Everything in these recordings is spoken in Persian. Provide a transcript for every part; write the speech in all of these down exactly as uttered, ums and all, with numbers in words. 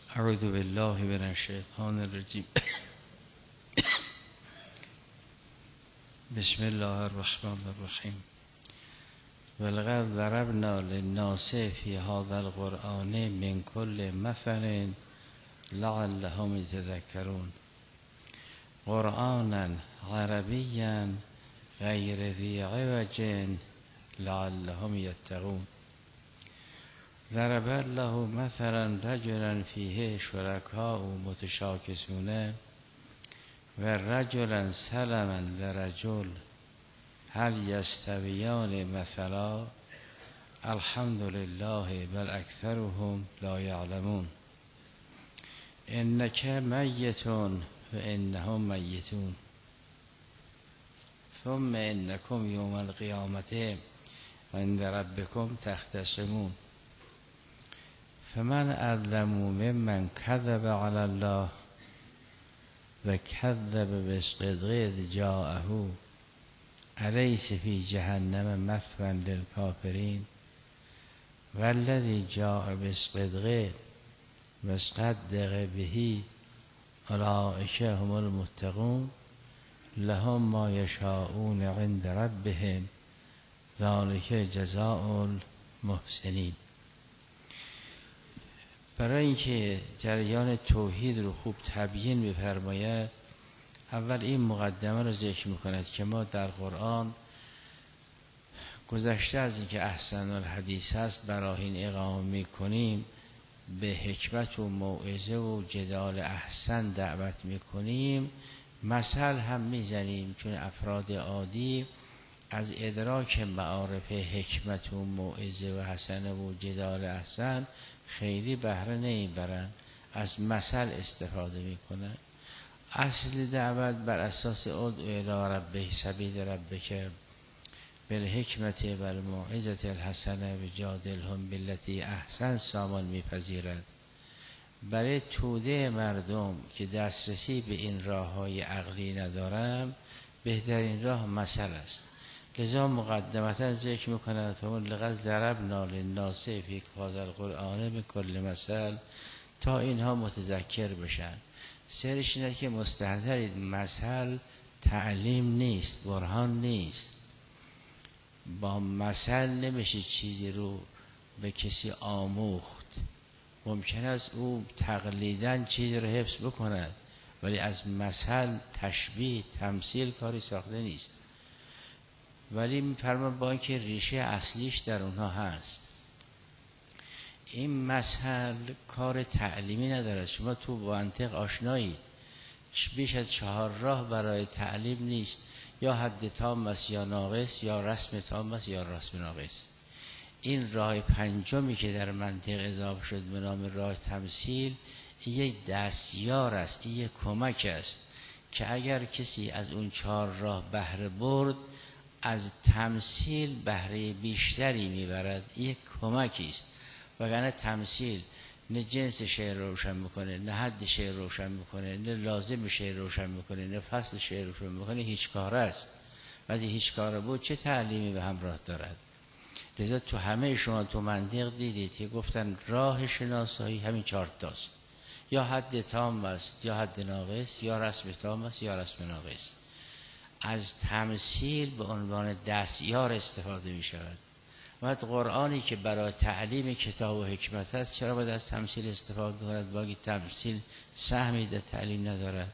اعوذ بالله من الشیطان الرجیم. بسم الله الرحمن الرحیم. ولقد ضربنا للناس فی هذا القرآن من كل مثل لعلهم یتذکرون. قرآنا عربیا غیر ذی عوج لعلهم یتقون. ضرب الله مثلا رجلا فیه شرکاء متشاکسون و رجلا سلما لرجل هل یستویان مثلا الحمد لله بل اکثرهم لا یعلمون. انک میت و انهم میتون ثم انکم یوم القیامة عند ربکم تختصمون. فمن اظلم ممن کذب علی الله و کذب بالصدق اذ جاءه الیس فی جهنم مثوی للکافرین والذی جاء بالصدق واصدق به اولئک هم المتقون لهم ما یشاءون عند ربهم ذلک جزاء المحسنین. برای اینکه جریان توحید رو خوب تبیین بفرماید، اول این مقدمه رو ذکر میکند که ما در قرآن گذشته از اینکه احسن الحدیث هست براهین اقامه میکنیم، به حکمت و موعظه و جدال احسن دعوت میکنیم، مثل هم میزنیم، چون افراد عادی از ادراک معارف حکمت و موعظه و حسن و جدال احسن خیلی بهره نمیبرن، از مثل استفاده میکنن. اصل دعوت بر اساس ادعو الی ربک سبیل ربک بالحکمت و الموعظة الحسنه وجادلهم بالتی احسن سامان میپذیرد. برای توده مردم که دسترسی به این راه های عقلی ندارن، بهترین راه مثل است. لذا مقدمتا ذکر میکنند فرمود لقد ضربنا للناس فی هذا القرآن بكل مثل، تا اینها متذکر بشن. سرش اینه که مستحضرید مثل تعلیم نیست، برهان نیست. با مثل نمیشه چیزی رو به کسی آموخت. ممکن است او تقلیداً چیزی رو حفظ بکند، ولی از مثل تشبیه تمثیل کاری ساخته نیست. ولی میفرمان با اینکه ریشه اصلیش در اونها هست. این مثل کار تعلیمی نداره. شما تو با منطق آشنایی، بیش از چهار راه برای تعلیم نیست، یا حد تام است یا ناقص، یا رسم تام است یا رسم ناقص. این راه پنجمی که در منطق اضافه شد به نام راه تمثیل، این یک دستیار است، این یک کمک است که اگر کسی از اون چهار راه بهره برد، از تمثیل بهره بیشتری میبرد. یک کمکی است. وگرنه تمثیل نه جنس شعر روشن میکنه، نه حد شعر روشن میکنه، نه لازم شعر روشن میکنه، نه فصل شعر روشن میکنه. هیچ کار است. وقتی هیچ کار بود چه تعلیمی به همراه دارد؟ لذا تو همه شما تو منطق دیدید که گفتن راه شناسایی همین چهار تاست، یا حد تام است یا حد ناقص، یا رسم تام است یا رسم ناقص. از تمثیل به عنوان دستیار استفاده می شود. وقت قرآنی که برای تعلیم کتاب و حکمت است، چرا باید از تمثیل استفاده کند؟ باقی تمثیل سهمی در تعلیم ندارد.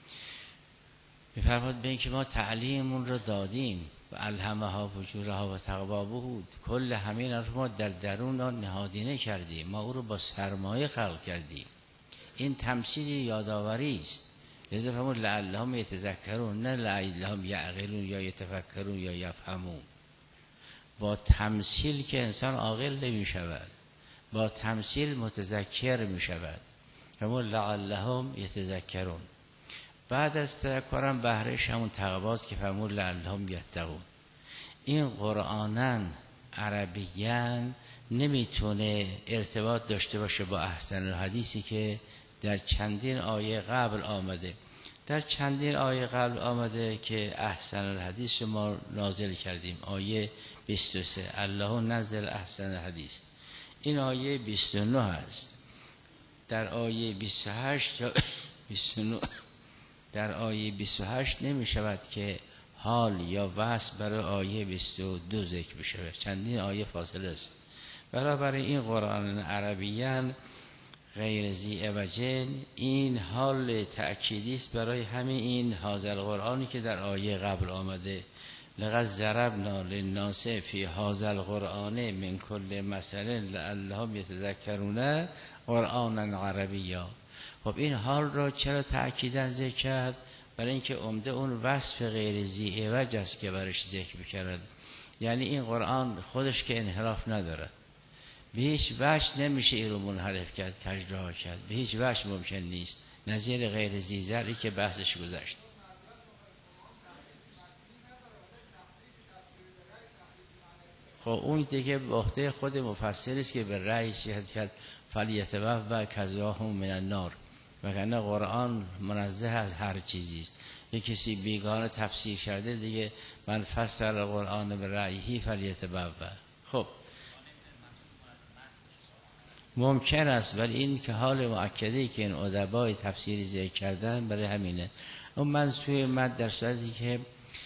می فرماد به این که ما تعلیممون رو دادیم و الهمها فجورها و تقوا بود. کل همین رو ما در درون را نهادینه کردیم، ما او رو با سرمایه خلق کردیم. این تمثیل یادآوری است. لذا فرمود لعلهم یتذکرون، نه لعلهم یعقلون یا یتفکرون یا یفهمون. با تمثیل که انسان عاقل نمی شود، با تمثیل متذکر می شود. فرمود لعلهم یتذکرون. بعد از تذکرم بهرهش همون تقواست که فرمود لعلهم یتقون. این قرآناً عربیاً نمیتونه ارتباط داشته باشه با احسن الحدیثی که در چندین آیه قبل آمده. در چندین آیه قبل آمده که احسن الحدیث ما نازل کردیم. آیه بیست و سه الله نزل احسن الحدیث، این آیه بیست و نه است. در آیه بیست و هشت یا بیست و نه در آیه بیست و هشت نمی شود که حال یا وصف برای آیه بیست و دو ذکر بشه، چندین آیه فاصله است. برای این قرآن عربیان غیر ذی عوج، این حال تأکیدی است برای همین این هذا القرآنی که در آیه قبل آمده، لقد ضربنا للناس فی هذا القرآن من کل مثل لعلهم یتذکرون قرآنا عربیا. خب این حال را چرا تأکیدا ذکر کرد؟ برای اینکه عمده اون وصف غیر ذی عوج است که برش ذکر بکرد. یعنی این قرآن خودش که انحراف ندارد، به هیچ وجه نمیشه این رو منحرف کرد، کجرها کرد، به هیچ وجه ممکن نیست، نظیر غیر ذی ذرعی که بحثش گذشت. خب اون دیگه به عهده خود مفسر است که به رأی شهد کرد فلیتبوأ کذاهم من النار، وگرنه قرآن منزه از هر چیزی است. یک کسی بیگانه تفسیر کرده دیگه من فسر القرآن به رأیه فلیتبوأ. خب ممکن است، ولی این که حال مؤکدی که این ادبای تفسیری ذکر کردن برای همینه. اون منصوب مد در صورتی که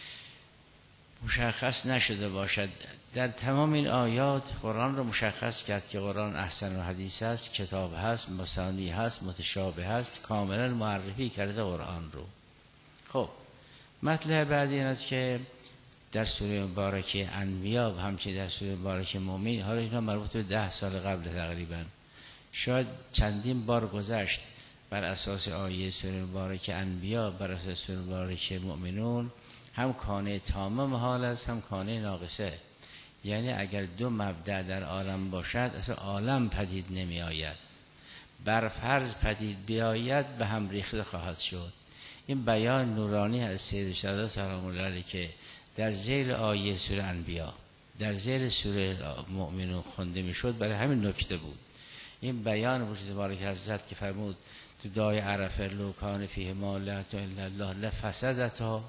مشخص نشده باشد. در تمام این آیات قرآن رو مشخص کرد که قرآن احسن الحدیث است، کتاب هست، مثانی هست، متشابه هست، کاملا معرفی کرده قرآن رو. خب مطلب بعدی این است که در سوره مبارکه انبیا و همچنین در سوره مبارکه مومن، حالا اینا مربوط به ده سال قبل تقریبا، شاید چندین بار گذشت بر اساس آیه سوره مبارکه انبیا، بر اساس سوره مبارکه مؤمنون، هم کانه تامه محال است هم کانه ناقصه. یعنی اگر دو مبدأ در عالم باشد اصلا عالم پدید نمی آید، بر فرض پدید بیاید به هم ریخته خواهد شد. این بیان نورانی از سید شهدا سلام الله علیه که در ذیل آیه سوره انبیا در ذیل سوره مؤمنون خونده می شد برای همین نکته بود. این بیان وجود بارک حضرت که فرمود تو دعای عرفه لو کان فیه ما لا اله الا الله لفسدتا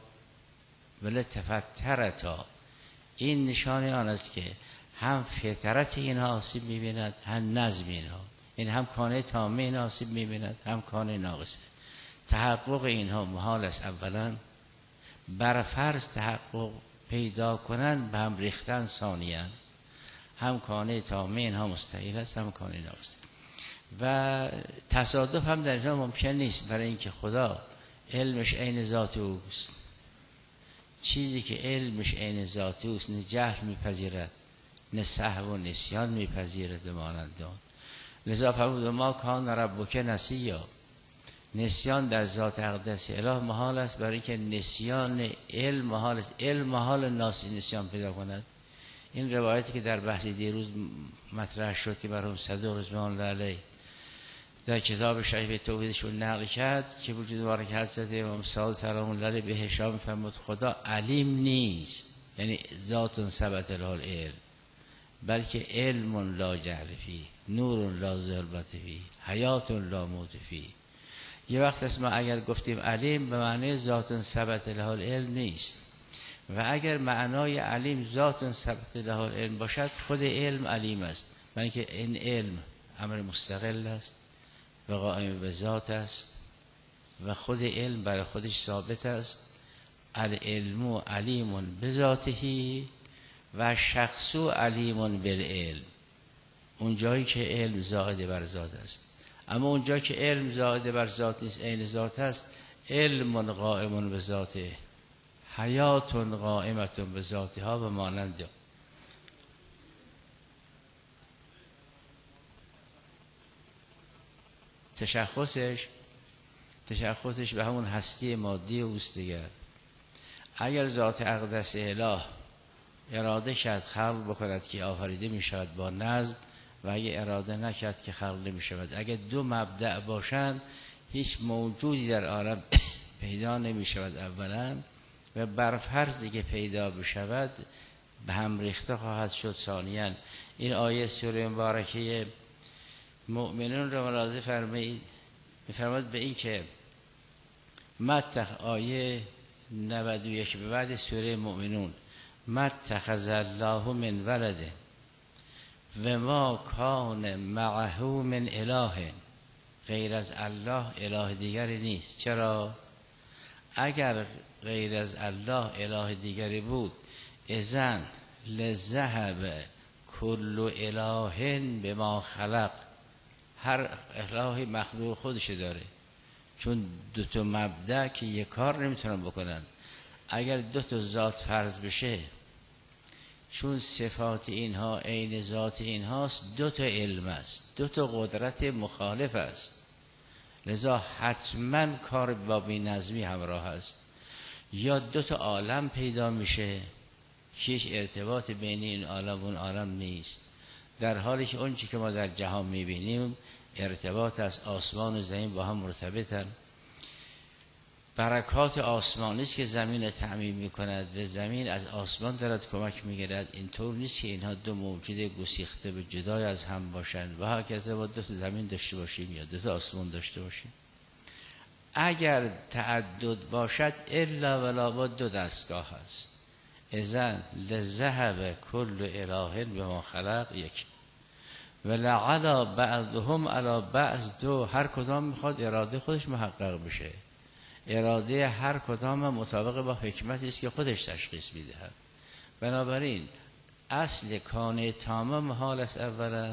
ولتفترتا، این نشانه آن است که هم فطرت اینها آسیب می‌بیند هم نظم اینها، این هم کانه تامه این آسیب می‌بیند هم کانه ناقصه. تحقق اینها محال است، اولا بر فرض تحقق پیدا کنن به هم ریختن ثانیاً، هم کانه تامه اینها مستحیل است هم کانه ناقصه. و تصادف هم در اینها ممکن نیست، برای اینکه خدا علمش عین ذات اوست. چیزی که علمش عین ذات اوست نه جهل میپذیرد نه سهو و نسیان میپذیرد مانند آن. لذا فرمود ما کان ربک نسیا، نسیان در ذات اقدس اله محال است، برای اینکه نسیان علم محال است. علم محال ناسی نسیان پیدا کند. این روایتی که در بحث دیروز مطرح شد که مرحوم صدوق رضوان الله علیه در کتاب شریف توحیدشون نقل کرد که وجود بارک حضرت امام صادق سلام الله علیه به هشام فرمود خدا علیم نیست، یعنی ذات ثبت له العلم، بلکه علم لا جهل فی، نور لا ظلمت فی، حیات لا موت فی. یه وقت است ما اگر گفتیم علیم به معنی ذات ثبت له العلم نیست، و اگر معنای علیم ذات ثبت له العلم باشد خود علم علیم است، برای اینکه این علم امر مستقل است و قائم به ذات است و خود علم برای خودش ثابت است. العلم علیم بذاته و شخص علیم بالعلم، اون جایی که علم زائد بر ذات است. اما اون جایی که علم زائد بر ذات نیست عین ذات است، علم قائم به ذاته، حیات قائمت به ذاتها و مانند. تشخصش تشخصش به همون هستی مادی اوست دیگر. اگر ذات اقدس اله اراده کرد خلق بکند که آفریده می شود با نظم، و اگر اراده نکرد که خلق نمی شود. اگر دو مبدأ باشند هیچ موجودی در عالم پیدا نمی شود اولا، و بر فرضی که پیدا بشود به هم ریخته خواهد شد ثانیاً. این آیه سوره مبارکه مؤمنون را ملاحظه فرمایید، می‌فرماید به این که متخ آیه نود و یک به بعد سوره مؤمنون متخذ الله من ولده و ما کان معه من اله غیر از الله اله دیگری نیست. چرا؟ اگر غیر از الله اله دیگری بود اذن لذهب کل اله بما خلق، هر اله مخلوق خودش داره، چون دو تا مبدأ که یک کار نمیتونن بکنن. اگر دو تا ذات فرض بشه، چون صفات اینها عین ذات اینهاست، دو تا علم است، دو تا قدرت مخالف است، لذا حتما کار با بی‌نظمی همراه است. یا دو تا عالم پیدا میشه که هیچ ارتباط بین این عالم و اون عالم نیست، در حالی که اون چی که ما در جهان میبینیم ارتباط از آسمان و زمین با هم مرتبطن. برکات آسمانی است که زمین را تعمیم میکند و زمین از آسمان دارد کمک میگیرد. اینطور نیست که اینها دو موجود گسیخته به جدای از هم باشند و هرکس با دو تا زمین داشته باشیم یا دو تا آسمان داشته باشیم. اگر تعدد باشد الا ولا با دو دستگاه هست. اذن لذهب کل اله بما خلق، یک، ولعلا بعضهم علی بعض، دو، هر کدام میخواد اراده خودش محقق بشه. اراده هر کدام مطابق با حکمتی است که خودش تشخیص میدهد. بنابراین اصل کان تام محال است اولا،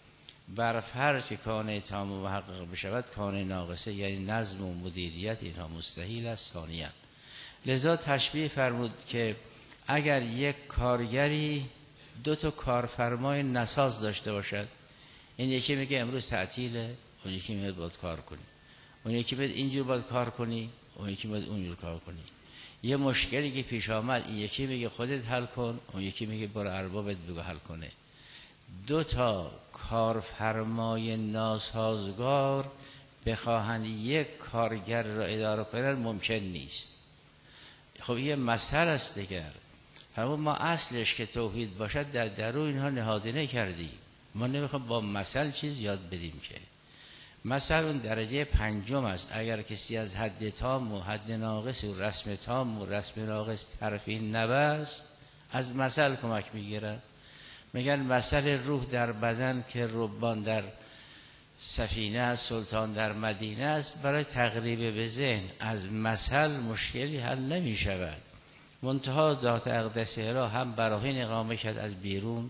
بر فرض که کان تام محقق بشود کان ناقصه یعنی نظم و مدیریت اینها مستحیل است ثانیاً. لذا تشبیه فرمود که اگر یک کارگری دو تا کارفرمای نساز داشته باشد، این یکی میگه امروز تعطیله، اون یکی میگه باید کار کنی، اون یکی میگه اینجور باید کار کنی، اون یکی میگه اونجور کار کنی. یه مشکلی که پیش آمد، این یکی میگه خودت حل کن، اون یکی میگه برو اربابت بگو حل کنه. دو تا کارفرمای ناسازگار بخواهند یک کارگر را اداره کنند ممکن نیست. خب یه مسئله است دیگر. همون ما اصلش که توحید باشد در درون اینها نهادینه کردیم. ما نمیخوام با مثل چیز یاد بدیم که مثل اون درجه پنجم است. اگر کسی از حد تام و حد ناقص و رسم تام و رسم ناقص ترفیع نبست، از مثل کمک میگیرن. میگن مثل روح در بدن که ربان در سفینه است، سلطان در مدینه است. برای تقریب به ذهن از مثل مشکلی حل نمی شود. منتها ذات اقدسه را هم براهین اقامه کرد از بیرون،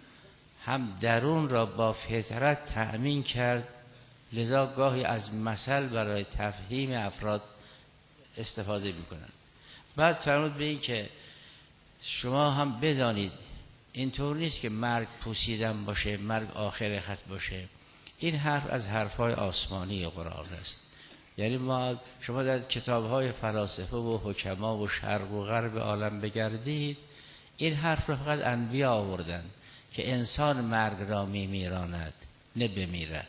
هم درون را با فطرت تأمین کرد. لذا گاهی از مثل برای تفهیم افراد استفاده میکنن. بعد فرمود به این که شما هم بدانید اینطور نیست که مرگ پوسیدن باشه، مرگ آخر خط باشه. این حرف از حرفهای آسمانی قرآن است. یعنی ما شما در کتابهای فلاسفه و حکما و شرق و غرب عالم بگردید، این حرف را فقط انبیا آوردن که انسان مرگ را میمیراند نه بمیرد.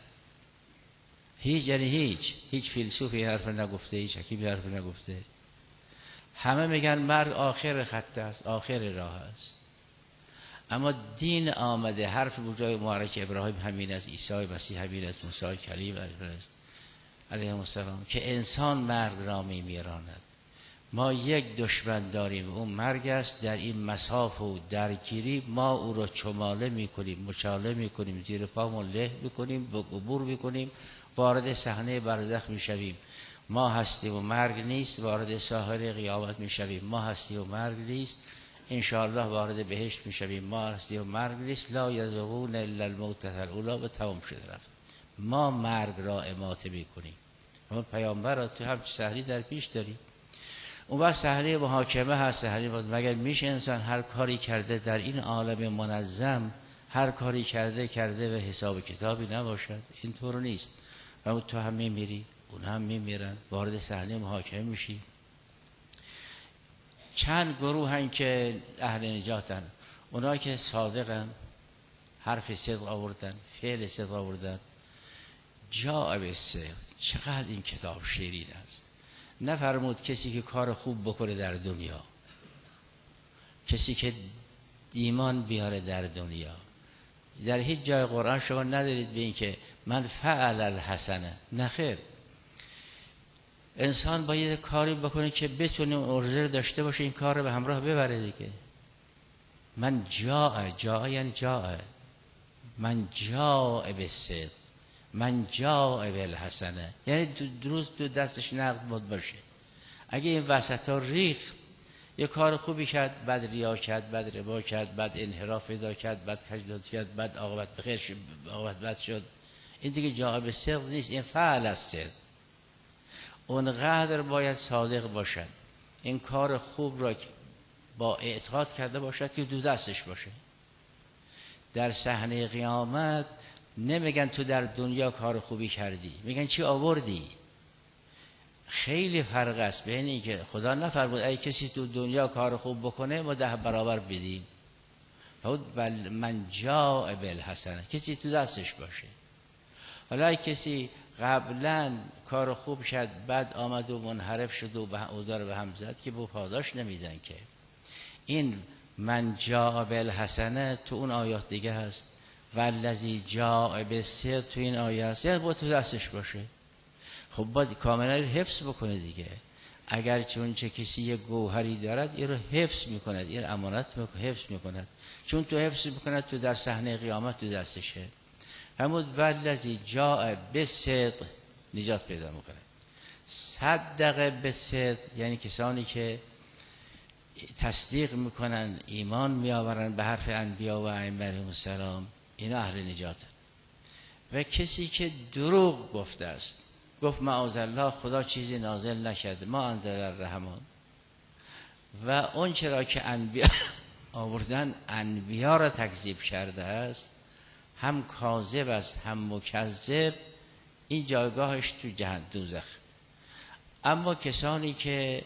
هیچ یعنی هیچ هیچ فیلسوفی حرف نگفته، هیچ حکیمی حرف نگفته. همه میگن مرگ آخر خط است، آخر راه است. اما دین آمده حرف بجای مبارک ابراهیم همین است، عیسی مسیح همین است، موسی کلیم علیه السلام، که انسان مرگ را میمیراند. ما یک دشمن داریم، اون مرگ است. در این مساف و درگیری ما او را چماله میکنیم، مچاله میکنیم، زیر پامون له میکنیم، به قبور میکنیم، وارد صحنه برزخ میشویم. ما هستیم و مرگ نیست، وارد ساحل قیامت میشویم. ما هستیم و مرگ نیست، انشاءالله وارد بهشت میشویم. ما هستیم و مرگ نیست، لا یذوقون الا الموت الاولی، به تمام شده رفت. ما مرگ را اماته میکنیم. اما پیامبر را تو هم صحنه در پیش داریم. اون وقت صحنه محاکمه هست. صحنه مگر میشه انسان هر کاری کرده در این عالم منظم، هر کاری کرده کرده و حساب کتابی نباشد؟ اینطور نیست. و تو هم میمیری، اون هم میمیرن، وارد صحنه محاکمه میشی. چند گروه هن که اهل نجاتن، اونا که صادقن، حرف صدق آوردن، فعل صدق آوردن. جاء بالصدق. چقدر این کتاب شیرین است. نفرمود کسی که کار خوب بکنه در دنیا، کسی که ایمان بیاره در دنیا. در هیچ جای قرآن شما ندارید به این که من فعل الحسنه. نخیر، انسان باید کاری بکنه که بتونه ارزش داشته باشه، این کار رو به همراه ببره دیگه. من جاء، جاء یعنی جاء، من جاء بالصدق، من جاء بالحسنه، یعنی دو روز دو دستش نقد بود باشه. اگه این وسط ها ریخت، یه کار خوبی کرد، بعد ریا کرد، بعد ربا کرد، بعد انحراف پیدا کرد، بعد تجدید کرد، بعد عاقبت بخیر شد، عاقبت بد شد، این دیگه جاء بالصدق نیست، این فعل است. اونقدر باید صادق باشد، این کار خوب را با اعتقاد کرده باشد که دو دستش باشه. در صحنه قیامت نمیگن تو در دنیا کار خوبی کردی، میگن چی آوردی. خیلی فرق است بین این که خدا نفرمود اگه کسی تو دنیا کار خوب بکنه ما ده برابر بدیم، بل من جاء بالحسنه، کسی تو دستش باشه. حالا کسی قبلا کار خوب شد، بعد آمد و منحرف شد و به اوضاع به هم زد، که با پاداش نمیدن که. این من جاء بالحسنه تو اون آیات دیگه هست، والذی جاء بالصدق تو این آیه هست، یعنی با تو دستش باشه. خب باید کاملا حفظ بکنه دیگه. اگر چون چه کسی یه گوهری دارد این رو حفظ میکند، این امانت میکند، حفظ میکند، چون تو حفظ میکند تو در صحنه قیامت تو دستشه. همون والذی جاء بالصدق نجات پیدا میکنه. صدق بالصدق یعنی کسانی که تصدیق میکنن، ایمان میآورن به حرف انبیا و ائمه علیهم السلام، اینا اهل نجاتن. و کسی که دروغ گفته است، گفت معاذالله خدا چیزی نازل نکرده، ما انزل الرحمن، و اون چرا که انبیا آوردن انبیا را تکذیب کرده است، هم کاذب است هم مکذب، این جایگاهش تو جهنم دوزخ. اما کسانی که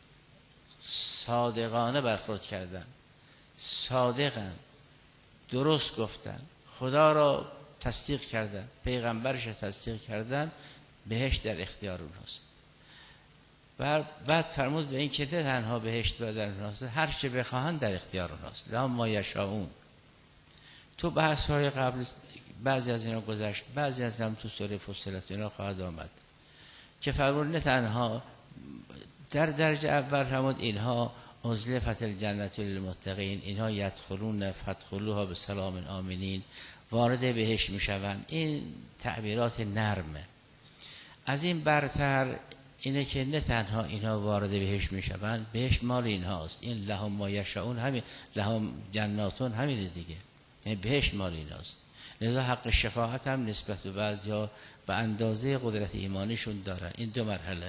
صادقانه برخورد کردن، صادقن، درست گفتن، خدا را تصدیق کردن، پیغمبرش تصدیق کردن، بهشت در اختیار اونهاست. و بعد فرمود به این که نه تنها بهشت در اونهاست، هر چه بخواهند در اختیار اونهاست، لهم ما یشاءون. تو بحث های قبل بعضی از اینا گذشت، بعضی از اینا تو سوره فصلت اینا خواهد آمد که فرمود نه تنها در درجه اول فرمود اینها ازلفت الجنت للمتقین، اینها یدخلون فادخلوها بسلام آمنین، وارد بهشت میشوند. این تعبیرات نرمه. از این برتر اینه که نه تنها اینها وارد بهشت میشوند، بهشت مال اینهاست، این لهم ما یشاءون، همین لهم جناتون همینه دیگه، یعنی بهشت مال اینهاست. لذا حق شفاعت هم نسبت به بعضیا به اندازه قدرت ایمانیشون دارن. این دو مرحله.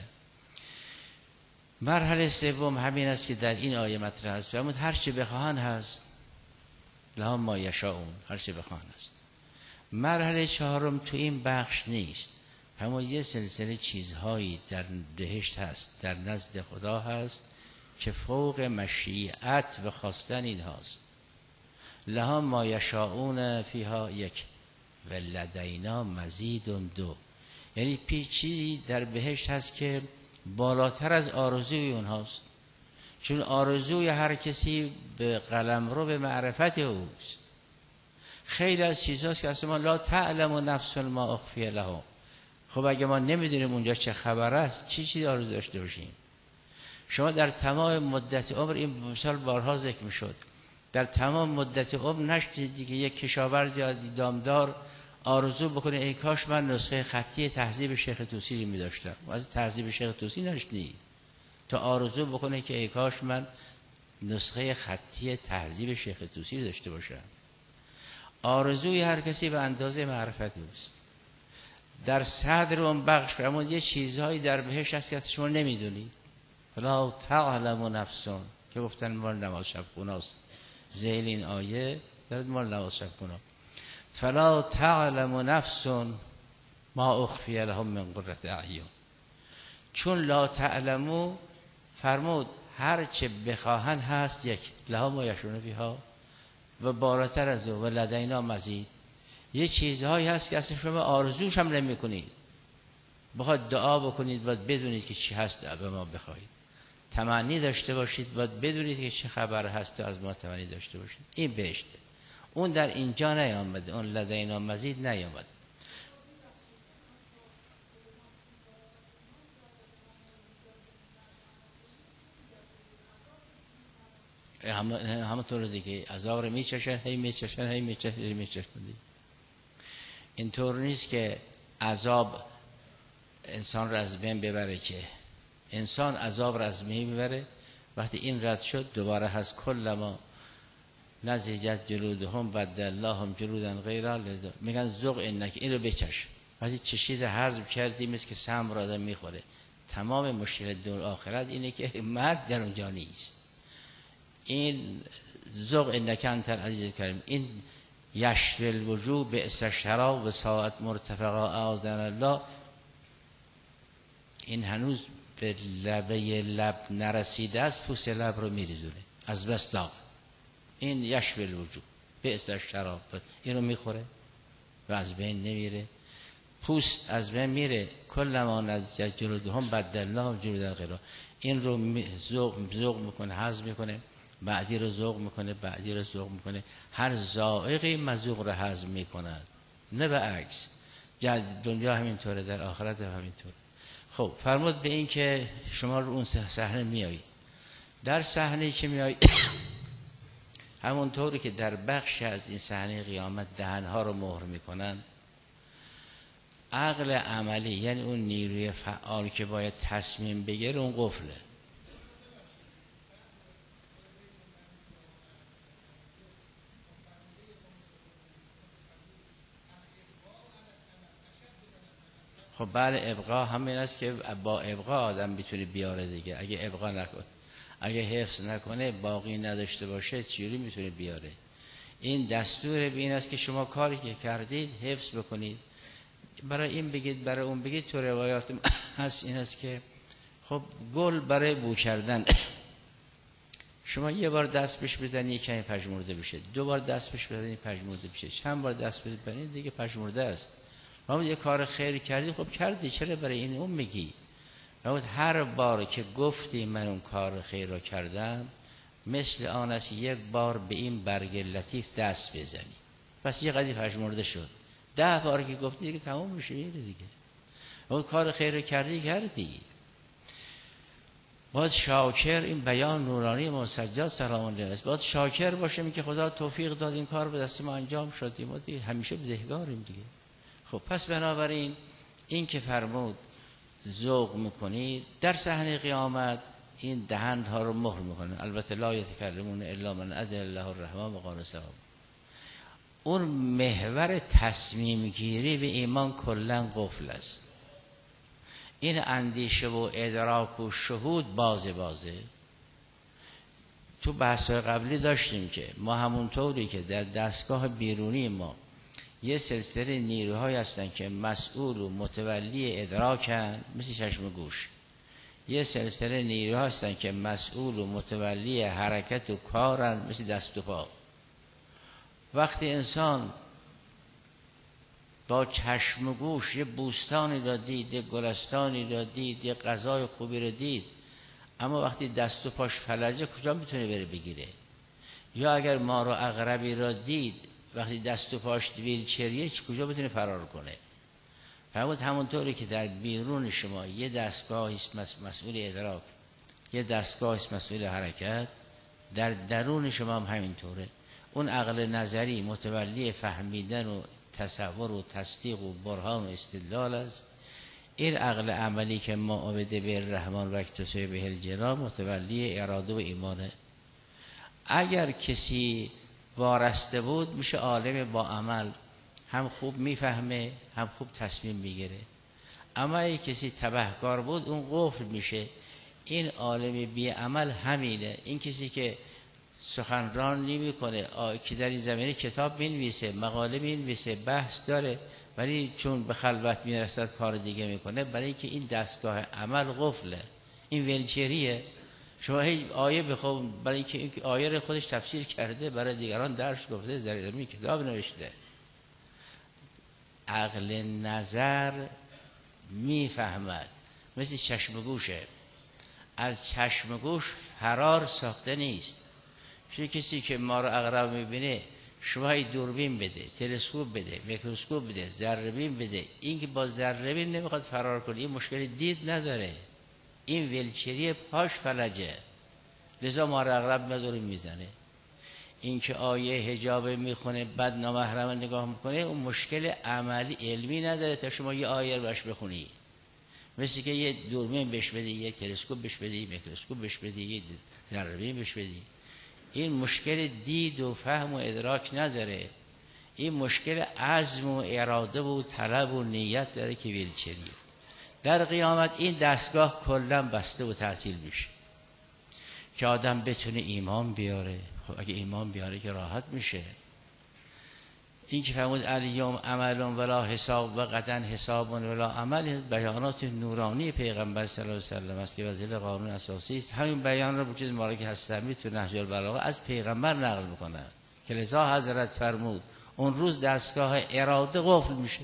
مرحله سوم همین است که در این آیه مطرح است، فرمود هر چه بخواهن هست، لهم ما یشاءون، هر چه بخواهن هست. مرحله چهارم تو این بخش نیست، اما یه سلسله چیزهایی در بهشت هست، در نزد خدا هست که فوق مشیت و خواستن این هاست. لهم ما یشاءون فیها یک و لدینا مزید دو، یعنی پیچی در بهشت هست که بالاتر از آرزوی اونهاست، چون آرزوی هر کسی به قلمرو به معرفت اوست. خیلی از چیزهاست که اصلا لا تعلم نفس ما اخفی لهم. خب اگه ما نمیدونیم اونجا چه خبر است، چی چی آرزو داشته باشیم؟ شما در تمام مدت عمر، این مثال بارها ذکر میشد، در تمام مدت عمر نشدیدی که یک کشاورز یا دامدار آرزو بکنه ای کاش من نسخه خطی تهذیب شیخ طوسی می داشتم. از تهذیب شیخ طوسی نشنید تا آرزو بکنه که ای کاش من نسخه خطی تهذیب شیخ طوسی داشته باشم. آرزوی هر کسی به اندازه معرفت است. در صدر اون بخش فرمود یه چیزهایی در بهشت هست که شما نمیدونید. فلا تعلم نفسون که گفتن مال نماز شب خوناست، ذیل این آیه دارد مال نماز شب خونا. فلا تعلم نفس ما اخفی لهم من قرة اعین، چون لا تعلمو فرمود هر چه بخواهن هست یک، لهم ما یشاءون فیها و بالاتر از او و لدینا مزید. یه چیزهایی هست که اصلا شما آرزوش هم نمی کنید، بخواید دعا بکنید باید بدونید که چی هست به ما بخواید، تمنی داشته باشید باید بدونید که چه خبر هست و از ما تمنی داشته باشید. این بهشته. اون در اینجا نیامده، اون لدینا مزید نیامده. همونطور دیگه عذاب رو میچشن، هی میچشن، هی میچشن، هی میچشن. اینطور نیست که عذاب انسان را از بین ببره، که انسان عذاب را از بین ببره. وقتی این رد شد دوباره هست کلما نضجت جلودهم بدلناهم جلودا غیرها، میگن ذوق انک، این رو بچش. وقتی چشید هضم کردی مثل که سم را آدم میخوره. تمام مشکل دور آخرت اینه که مرد در اونجا نیست. این ذوق انک انت العزیز الکریم، این یشفی الوجوه بئس الشراب و ساعت مرتفقا اعاذنا الله، این هنوز به لبه لب نرسیده است، پوست لب رو میریزونه از بس داغ. این یشفی الوجوه بئس الشراب، این رو میخوره و از بین نمیره، پوست از بین میره. کلما نضجت جلودهم بدلناهم جلودا غیرها، این رو ذوق ذوق میکنه، هضم میکنه، بعدی رو ذوق میکنه، بعدی رو ذوق میکنه. هر ذائقی مذوق رو هضم میکند، نه به عکس. دنیا همینطوره، در آخرت هم همینطوره. خب فرمود به این که شما رو اون صحنه میایید. در صحنه‌ای که میایید همونطوری که در بخش از این صحنه قیامت دهنها رو مهر میکنن، عقل عملی یعنی اون نیروی فعال که باید تصمیم بگیره اون قفله. خب بله، ابقا همین است که با ابقا آدم میتونه بیاره دیگه. اگه ابقا نکنه، اگه حفظ نکنه، باقی نداشته باشه، چجوری میتونه بیاره؟ این دستور به این است که شما کاری که کردید حفظ بکنید. برای این بگید برای اون بگید. تو روایات هست این است که خب گل برای بو کردن شما یه بار دست بهش بزنی کمی پژمرده بشه، دو بار دست بهش بزنی پژمرده بشه، چند بار دست بزنی دیگه پژمرده است. ما یه کار خیر کردی، خب کردی، چرا برای این اون میگی؟ راوت هر بار که گفتی من اون کار خیر رو کردم، مثل آن است یک بار به این برگ لطیف دست بزنی، پس یه قدی پژمرده شد. ده بار که گفتی دیگه تمام میشه دیگه. اون کار خیر رو کردی کردی. باید شاکر، این بیان نورانی منسجات سلام الله است، باید شاکر باشیم که خدا توفیق داد این کار به دست ما انجام شد. ما دیگه همیشه بدهکاریم دیگه. خب پس بنابراین این که فرمود ذوق میکنید در صحنه قیامت، این دهن ها رو مهر میکنه. البته لا یتکلمون الا من اذن الله الرحمن و قال صواب. اون محور تصمیم گیری به ایمان کلا قفل است. این اندیشه و ادراک و شهود بازه بازه. تو بحث‌های قبلی داشتیم که ما همونطوری که در دستگاه بیرونی ما یه سلسله نیروهای هستن که مسئول و متولی ادراکن، مثل چشم و گوش. یه سلسله نیروها هستن که مسئول و متولی حرکت و کارن، مثل دست و پا. وقتی انسان با چشم و گوش یه بوستانی را دید، یه گلستانی را دید، یه غذای خوبی را دید، اما وقتی دست و پاش فلجه کجا میتونه بره بگیره؟ یا اگر ما رو عقربی را دید، وقتی دست و پاش ویلچریه کجا بتونه فرار کنه؟ فرمود همونطوری که در بیرون شما یه دستگاه است مسئول ادراک، یه دستگاه است مسئول حرکت، در درون شما هم همینطوره. اون عقل نظری متولی فهمیدن و تصور و تصدیق و برهان و استدلال است. این عقل عملی که ما عبده به الرحمن و اکتساب به الجنان متولی اراده و ایمانه. اگر کسی وارسته بود میشه عالم با عمل، هم خوب میفهمه هم خوب تصمیم میگیره. اما اگه کسی تبهکار بود اون قفل میشه. این عالم بی عمل همینه. این کسی که سخنران نمی کنه، که در این زمینه کتاب مینویسه، مقاله مینویسه، بحث داره، ولی چون به خلوت میرسد کار دیگه میکنه، برای اینکه این دستگاه عمل قفله، این ویلچریه. شما هیچ آیه بخون، برای اینکه این آیه رو خودش تفسیر کرده، برای دیگران درس گفته، زریعه کتاب نوشته. عقل نظر میفهمد، مثل چشم گوشه. از چشم گوش فرار ساخته نیست. چون کسی که ما رو عقرب میبینه، شما های دوربین بده، تلسکوپ بده، میکروسکوپ بده، ذره‌بین بده، این که با ذره‌بین نمیخواد فرار کنه، این مشکل دید نداره، این ویلچری پاش فلجه، لذا ما رو عقرب نداره میزنه. اینکه آیه حجاب میخونه بعد نامحرم نگاه میکنه، اون مشکل عملی علمی نداره تا شما یه آیه رو باش بخونی. مثل که یه دوربین بهش بدی، یه تلسکوپ بهش بدی، یه میکروسکوپ بهش بدی، یه ذره‌بین بهش بدی. این مشکل دید و فهم و ادراک نداره، این مشکل عزم و اراده و طلب و نیت داره که ویلچریه. در قیامت این دستگاه کلا بسته و تعطیل میشه که آدم بتونه ایمان بیاره. خب اگه ایمان بیاره که راحت میشه. این که فرمود الیوم عمل ولا حساب و غدا حساب ولا عمل، بیانات نورانی پیغمبر صلی الله علیه و سلم است که وسیله قانون اساسی است. همین بیان را وجود مبارک هستمی تو نهج البلاغه از پیغمبر نقل میکنه که لذا حضرت فرمود اون روز دستگاه اراده قفل میشه،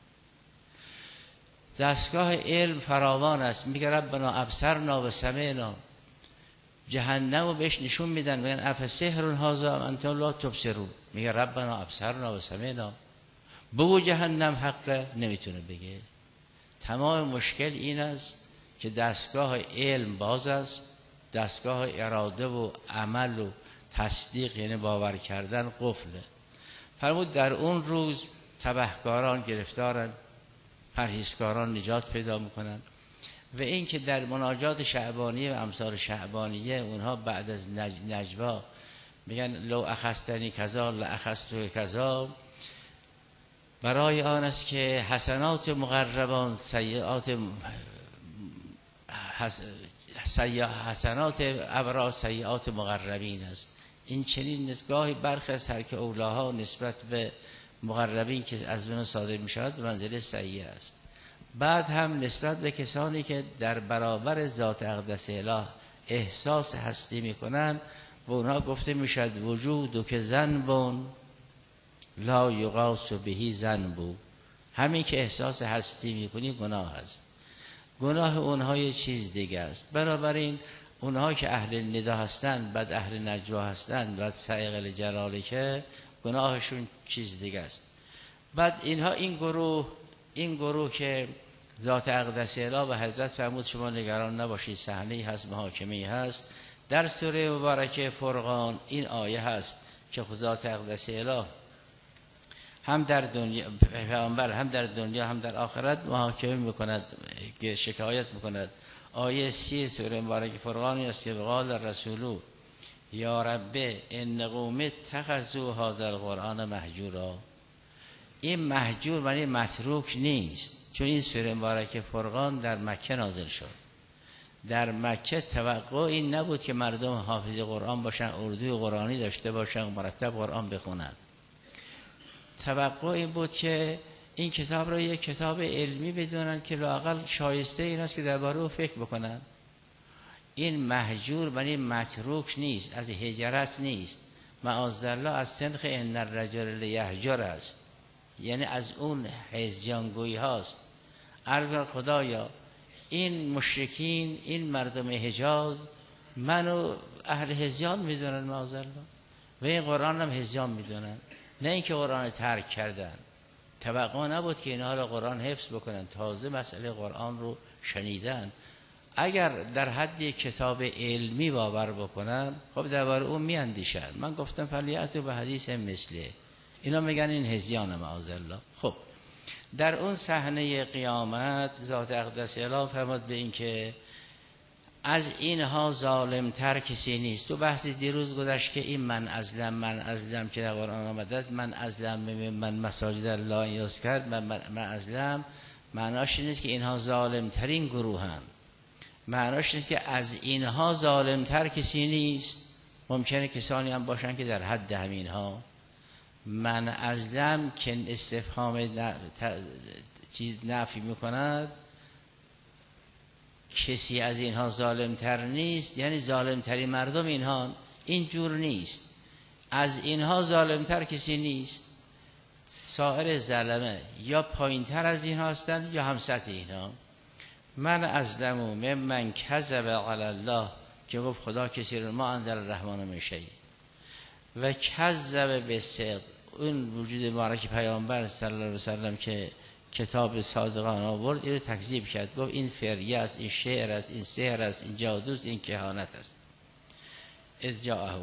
دستگاه علم فراوان است. میگه ربنا ابصرنا و سمعنا، جهنم رو بهش نشون میدن، میگن اف سحر هذا انتم لا تبصرون. میگه ربنا ابصرنا و سمعنا، بگو جهنم حقه، نمیتونه بگه. تمام مشکل این است که دستگاه علم باز است، دستگاه اراده و عمل و تصدیق یعنی باور کردن قفله. فرمود در اون روز تبهکاران گرفتارن، پرهیزکاران نجات پیدا میکنن. و این که در مناجات شعبانیه و امثال شعبانیه اونها بعد از نج... نجوا میگن لو اخستنی کذا لاخستو کذا، برای آن است که حسنات مقربان سیئات حس... سیئ... حسنات ابرار سیئات مقربین است. این چنین نگاهی برخی از ترک اولاها نسبت به مقربین که از اون صادر می شود به منزله سیئه است. بعد هم نسبت به کسانی که در برابر ذات اقدس اله احساس هستی می کنن، به اونها گفته می شود وجود که ذنبون لا یقاس بهی ذنبو. همین که احساس هستی می کنی گناه است، گناه اونها یه چیز دیگه است. بنابراین اونها که اهل ندا هستند، بعد اهل نجوا هستند، بعد سائق جلاله که گناهشون چیز دیگه است. بعد اینها این گروه این گروه که ذات اقدس اله و حضرت فرمود شما نگران نباشید، صحنه‌ای هست، محاکمه‌ای هست. در سوره مبارکه فرقان این آیه هست که ذات اقدس اله هم در دنیا پیامبر هم در دنیا هم در آخرت محاکمه میکند، شکایت میکند. آیه سی سوره مبارکه فرقان است که قال الرسول یا رب ان قوم اتخذوا هذا القرآن مهجورا. این مهجور معنی متروک نیست، چون این سوره مبارکه فرقان در مکه نازل شد. در مکه توقع این نبود که مردم حافظ قرآن باشن، اردوی قرآنی داشته باشن و مرتب قرآن بخونن. توقع این بود که این کتاب را یک کتاب علمی بدونن که لااقل شایسته این است که درباره او فکر بکنن. این مهجور معنی متروک نیست، از هجرت نیست، معاذالله از سنخ ان الرجل لیهجر است، یعنی از اون هجیانگویی هاست. عرض خدایا این مشرکین، این مردم حجاز منو اهل هجیان میدونن معاذالله، و این قرآن هم هجیان میدونن، نه اینکه قرآن ترک کردن. توقع نبود که اینها رو قرآن حفظ بکنن، تازه مسئله قرآن رو شنیدن. اگر در حد کتاب علمی باور بکنن، خب درباره اون میاندیشن. من گفتم فلیاتو به حدیث مثله، اینا میگن این هزیان معاذالله. خب در اون صحنه قیامت ذات اقدس اله فرمود به این که از اینها ظالم تر کسی نیست. تو بحثی دیروز گذشت که این من ازلم من ازلم که در قرآن آمده، من ازلم من مساجد الله یاز کرد، من, من ازلم معناش نیست که اینها ظالم ترین گروه هم، معناش نیست که از اینها ظالم تر کسی نیست. ممکنه کسانی هم باشن که در حد همینها. من ازلم که استفهام ن... ت... چیز نفی میکند، کسی از اینها ظالم تر نیست، یعنی ظالم تری مردم اینها. اینجور نیست، از اینها ظالم تر کسی نیست. سایر ظلمه یا پایین تر از اینها هستند یا هم سطح اینها. من ازلمو ممن کذب علی الله، که گفت خدا کسی رو ما انزل الرحمن من شیء و کذب بالصدق. اون وجود مبارک پیامبر صلی الله علیه و سلم که کتاب صادقان آورد، این رو تکذیب کرد، گفت این فریه است، این شعر است، این سحر است، این جادوست، این کهانت است. اذ جاءه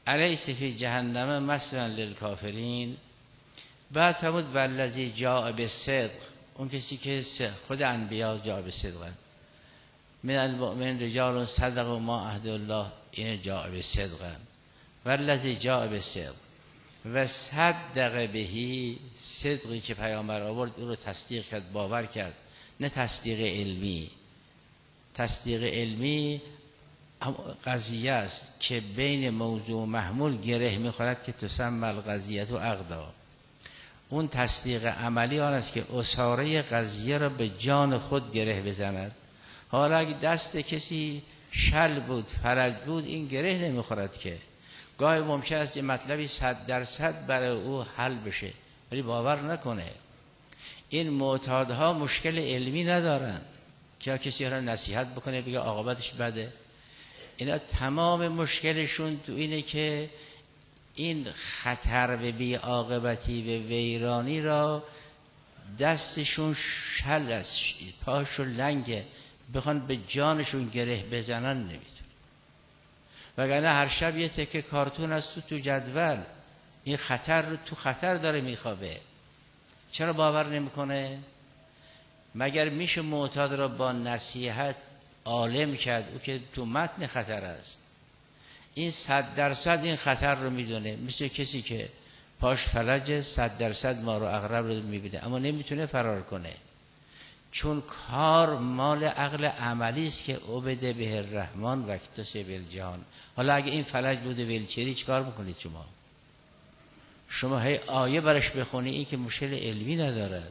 الیس فی جهنم مثلا للکافرین. بعد فرمود والذی جاء بالصدق، اون کسی که خود انبیا جاء بالصدق، من المؤمن رجال صدقوا ما عهد الله، این جاء بالصدق. والذی جاء بالصدق و صدق بهی، صدقی که پیامبر آورد او رو تصدیق کرد، باور کرد، نه تصدیق علمی. تصدیق علمی قضیه است که بین موضوع و محمول گره میخورد که تسمى القضیه و عقدا. اون تصدیق عملی آن است که اساره قضیه را به جان خود گره بزند. حالا اگه دست کسی شل بود، فرج بود، این گره نمیخورد که. گاهی ممکن است یه مطلبی صد درصد برای او حل بشه ولی باور نکنه. این معتادها مشکل علمی ندارن که کسی را نصیحت بکنه بگه عاقبتش بده. اینا تمام مشکلشون تو اینه که این خطر به بی عاقبتی به ویرانی را دستشون شل است، پاشون لنگه، بخوان به جانشون گره بزنن نمیتونه. وگرنه هر شب یه تکه کارتون است تو تو جدول، این خطر رو تو خطر داره میخوابه. چرا باور نمیکنه؟ مگر میشه معتاد را با نصیحت عالم کرد؟ او که تو متن خطر است. این صد درصد این خطر رو میدونه، مثل کسی که پاش فلجه، صد درصد ما رو عقرب رو میبینه اما نمیتونه فرار کنه، چون کار مال عقل عملی است که عبد به الرحمن و اکتسب الجهان. حالا اگه این فلج بوده ویلچری چیکار میکنید شما؟ شما هی آیه برش بخونی، این که مشکل علمی ندارد،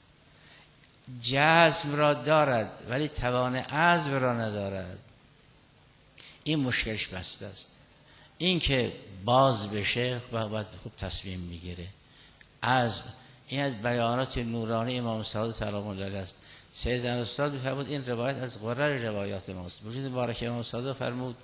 جزم را دارد ولی توان عزم را ندارد. این مشکلش بسته است. این که باز بشه باید خوب تصمیم میگیره. عزم. این از بیانات نورانی امام صادق سلام الله علیه است. سید استاد می‌فرمود این روایت از غرر روایات ماست. وجود مبارک امام صادق فرمود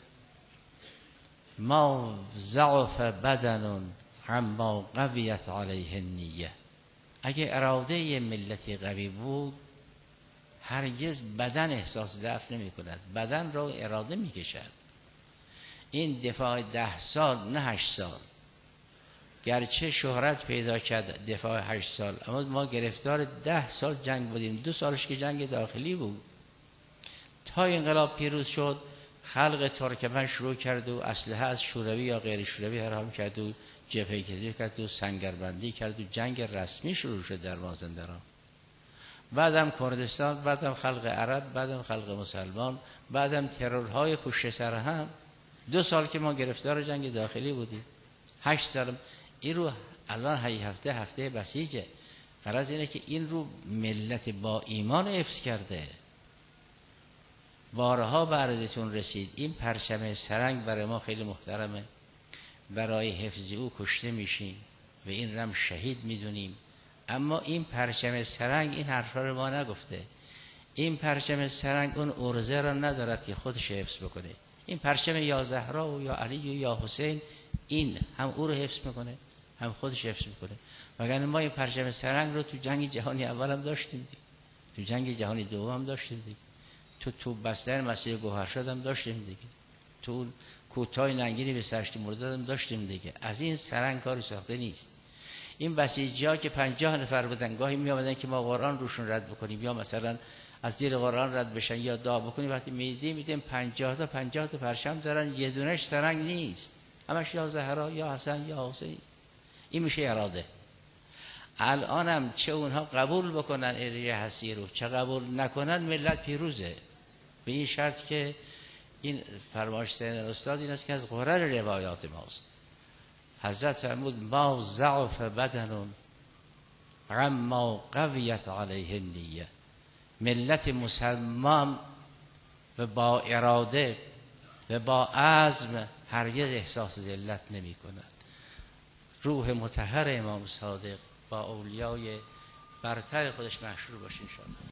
ما ضعف بدن عما قویت علیه النیه. اگه اراده یه ملتی قوی بود هرگز بدن احساس ضعف نمی کند، بدن را اراده می کشد. این دفاع ده سال نه هشت سال، گرچه شهرت پیدا کرد دفاع هشت سال، اما ما گرفتار ده سال جنگ بودیم. دو سالش که جنگ داخلی بود، تا انقلاب پیروز شد خلق ترکمن شروع کرد و اسلحه از شوروی یا غیر شوروی حرام کرد و جبهه کشی کرد و سنگربندی کرد و جنگ رسمی شروع شد در مازندران. بعدم کردستان، بعدم خلق عرب، بعدم خلق مسلمان، بعدم ترورهای پشت سر هم. دو سال که ما گرفتار جنگ داخلی بودیم، هشت سال. این رو الان هی هفته هفته بسیجه. غرض اینه که این رو ملت با ایمان حفظ کرده. بارها به عرضتون رسید این پرچم سرنگ برای ما خیلی محترمه، برای حفظ او کشته میشیم و این رم شهید میدونیم. اما این پرچم سرنگ این حرفا رو ما نگفته. این پرچم سرنگ اون ارزه را ندارد که خودش حفظ بکنه. این پرچم یا زهرا و یا علی و یا حسین، این هم او رو حفظ میکنه هم خودش حفظ میکنه. وگرنه ما این پرچم سرنگ رو تو جنگ جهانی اول هم داشتیم دیگه، تو جنگ جهانی دوم هم داشتیم دیگه، تو تو بستر مسیح گوهرشاد هم داشتیم دیگه، تو کوتاه ننگینی به سرشت مرداد هم داشتیم دیگه. از این سرنگ کاری ساخته نیست. این بسیجی‌ها که پنجاه نفر بودن، گاهی می آمدن که ما قرآن روشون رد بکنیم یا مثلا از زیر قرآن رد بشن یا دعا بکنیم، وقتی میدیم میدیم پنجاه تا پنجاه تا پرچم دارن، یه دونش سرنگ نیست، همش یا زهرا یا حسن یا حسین. این میشه اراده. الانم چه اونها قبول بکنن اریه هستی رو، چه قبول نکنن، ملت پیروزه. به این شرط که این فرمایش سید استاد این است که از غرر روایات ماست. حضرت فرمود ما ضعف بدن عما قویت علیه النیه. ملت مسلمان و با اراده و با عزم هرگز احساس ذلت نمی کند. روح مطهر امام صادق با اولیای برتر خودش محشور باشین شد.